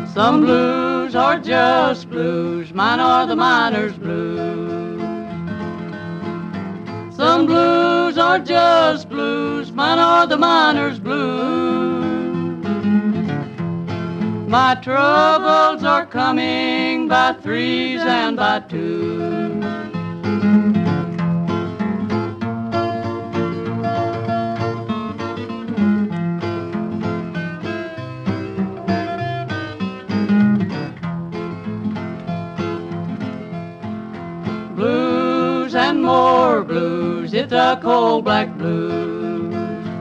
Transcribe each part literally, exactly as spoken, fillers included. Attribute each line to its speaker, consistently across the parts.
Speaker 1: Some blues are just blues, mine are the miner's blues. Some blues are just blues, mine are the miner's blues. My troubles are coming by threes and by twos. Blues and more blues, it's a cold black blues.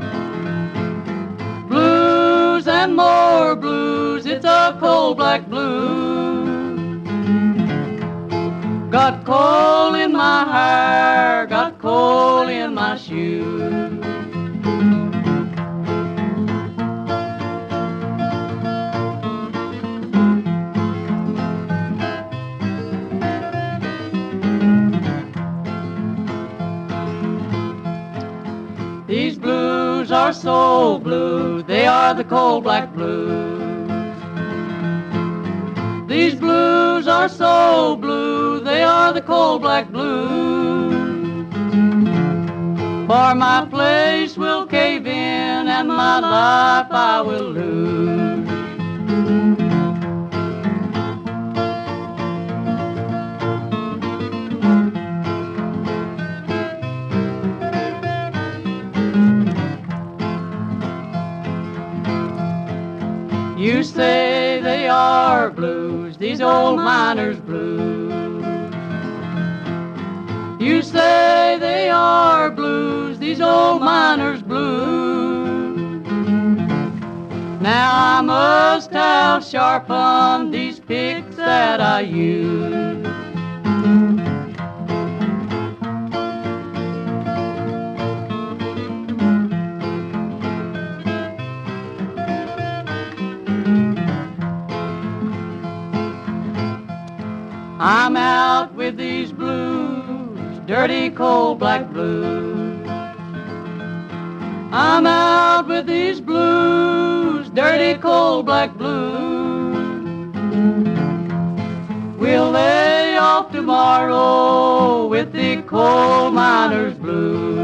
Speaker 1: Blues and more blues, it's a cold black blues. Got coal in my hair, got coal in my shoes. These blues are so blue, they are the cold black blues. These blues are so blue, they are the cold black blues. For my place will cave in and my life I will lose. You say they are blues, these old miners' blues. You say they are blues, these old miners' blues. Now I must have sharpened these picks that I use. I'm out with these blues, dirty cold black blues. I'm out with these blues, dirty cold black blues. We'll lay off tomorrow with the coal miner's blues.